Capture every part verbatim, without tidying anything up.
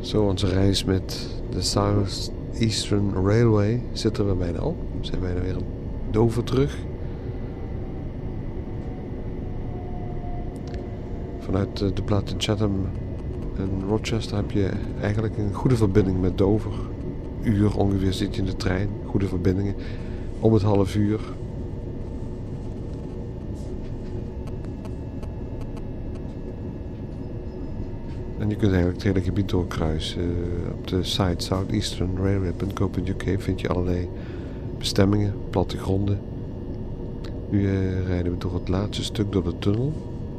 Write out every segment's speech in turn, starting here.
Zo, onze reis met de South Eastern Railway zit er weer bijna op. We zijn bijna weer in Dover terug. Vanuit de plaats in Chatham en Rochester heb je eigenlijk een goede verbinding met Dover. Uur ongeveer zit je in de trein, goede verbindingen. Om het half uur. En je kunt eigenlijk het hele gebied doorkruisen. Uh, op de site southeastern railway dot co dot u k vind je allerlei bestemmingen, plattegronden. Nu uh, rijden we door het laatste stuk door de tunnel.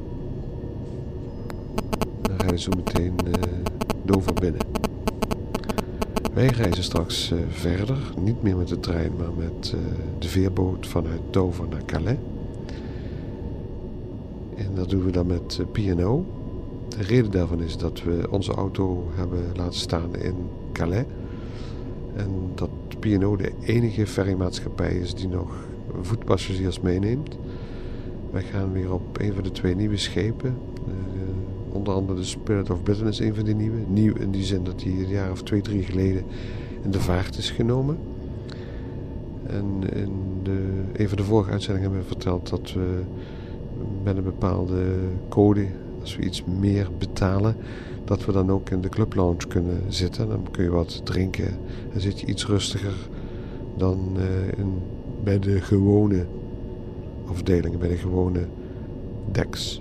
Dan rijden we zo meteen uh, Dover binnen. Wij reizen straks uh, verder, niet meer met de trein, maar met uh, de veerboot vanuit Dover naar Calais. En dat doen we dan met uh, P en O. De reden daarvan is dat we onze auto hebben laten staan in Calais. En dat P en O de enige ferrymaatschappij is die nog voetpassagiers meeneemt. Wij gaan weer op een van de twee nieuwe schepen. Uh, onder andere de Spirit of Britain is een van die nieuwe. Nieuw in die zin dat die een jaar of twee, drie geleden in de vaart is genomen. En in de, een van de vorige uitzendingen hebben we verteld dat we met een bepaalde code, als we iets meer betalen, dat we dan ook in de club lounge kunnen zitten. Dan kun je wat drinken en zit je iets rustiger dan uh, in, bij de gewone afdelingen, bij de gewone decks.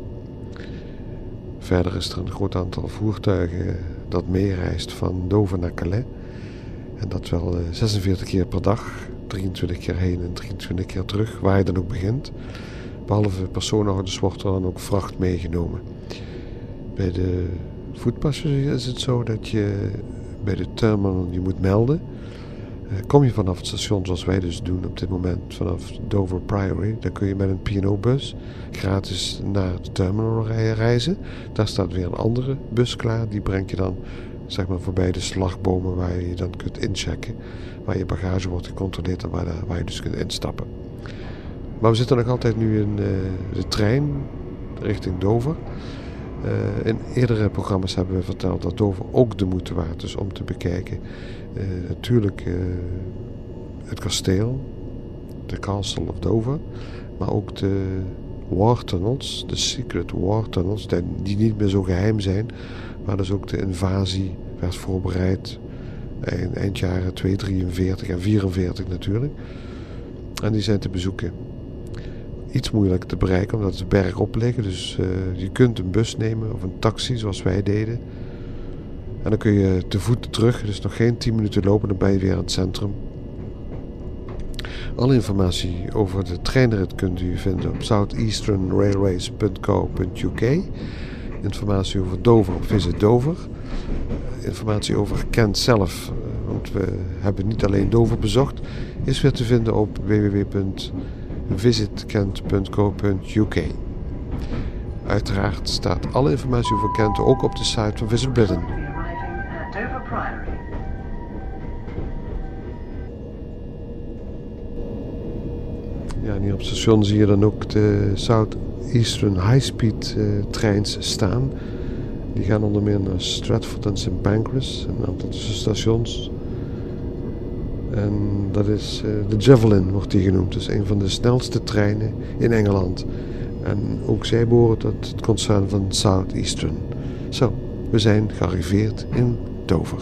Verder is er een groot aantal voertuigen dat meereist van Dover naar Calais. En dat wel uh, zesenveertig keer per dag, drieëntwintig keer heen en drieëntwintig keer terug, waar je dan ook begint. Behalve personenauto's wordt er dan ook vracht meegenomen. Bij de voetpassagier is het zo dat je bij de terminal je moet melden. Uh, kom je vanaf het station zoals wij dus doen op dit moment, vanaf Dover Priory, dan kun je met een P en O-bus gratis naar de terminal reizen. Daar staat weer een andere bus klaar, die brengt je dan zeg maar voorbij de slagbomen waar je dan kunt inchecken, waar je bagage wordt gecontroleerd en waar, de, waar je dus kunt instappen. Maar we zitten nog altijd nu in uh, de trein richting Dover. Uh, in eerdere programma's hebben we verteld dat Dover ook de moeite waard is om te bekijken. Uh, natuurlijk uh, het kasteel, de Castle of Dover, maar ook de war tunnels, de secret war tunnels, die niet meer zo geheim zijn, maar dus ook de invasie werd voorbereid eind, eind jaren tweehonderddrieënveertig en vierenveertig natuurlijk. En die zijn te bezoeken. Iets moeilijk te bereiken omdat ze bergop liggen. Dus uh, je kunt een bus nemen of een taxi zoals wij deden. En dan kun je te voet terug. Dus nog geen tien minuten lopen. Dan ben je weer in het centrum. Alle informatie over de treinrit kunt u vinden op southeastern railways dot co dot u k. Informatie over Dover op Visit Dover. Informatie over Kent zelf. Want we hebben niet alleen Dover bezocht. Is weer te vinden op w w w punt visit kent punt co punt u k. Uiteraard staat alle informatie over Kent ook op de site van Visit Britain. Ja, en hier op het station zie je dan ook de South Eastern High Speed uh, treins staan. Die gaan onder meer naar Stratford en Saint Pancras, een aantal tussenstations. En dat is uh, de Javelin wordt die genoemd. Dat is een van de snelste treinen in Engeland. En ook zij behoren tot het concern van Southeastern. Zo, we zijn gearriveerd in Dover.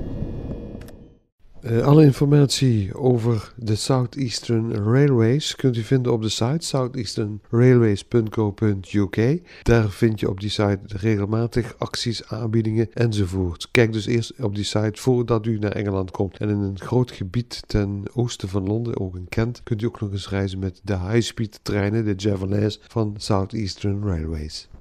Uh, alle informatie over de Southeastern Railways kunt u vinden op de site southeastern railways dot co dot u k. Daar vind je op die site regelmatig acties, aanbiedingen enzovoort. Kijk dus eerst op die site voordat u naar Engeland komt. En in een groot gebied ten oosten van Londen, ook in Kent, kunt u ook nog eens reizen met de high-speed treinen, de Javelins van Southeastern Railways.